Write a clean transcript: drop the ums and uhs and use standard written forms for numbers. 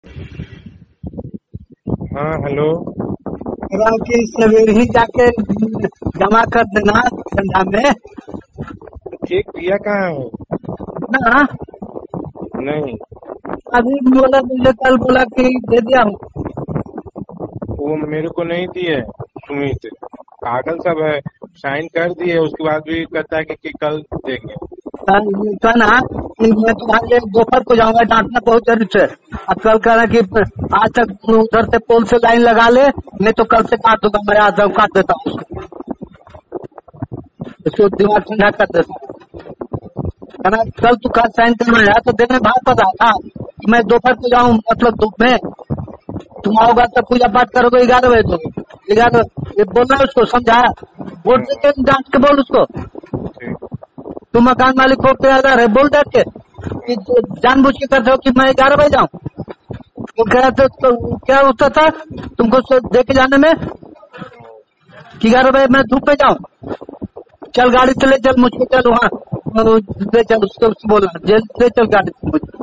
हाँ हेलो। करा कि सवेरे ही जाके जमा कर देना ठंडा में चेक किया कहाँ है? ना। नहीं, अभी बोला मुझे कल बोला कि दे दिया हूँ। वो मेरे को नहीं दिए सुमित। पागल सब है, साइन कर दिए उसके बाद भी कहता है कि कल देंगे। कहना मैं तुम्हारे दोपहर को जाऊंगा डांटना बहुत जरूरी है। अब कल कहना कि आज तक तू उधर से पोल से लाइन लगा ले, नहीं तो कल से काट दूंगा। मैं आज काट देता हूँ उसको दिमाग ठंडा कर देता हूँ। कहना कल तू का साइन करवाया तो देने भाग पता था कि मैं दोपहर को जाऊँ, मतलब धूप में तुम आओगा तब पूजा पाठ करोगे 11 बजे तो 11 ये बोलना है उसको, समझा? वोट देके डांट के बोल उसको, ठीक। तू मकान मालिक हो पे आधार है, बोल डांट के कि जानबूझ के करते हो कि मैं 11 बजे जाऊँ। वो कह रहे थे तो क्या होता था तुमको दे के जाने में कि 11 बजे मैं धूप पे जाऊँ। चल गाड़ी से ले चल मुझको, चल वहाँ ले चल उसको बोला जेल ले चल गाड़ी से मुझे।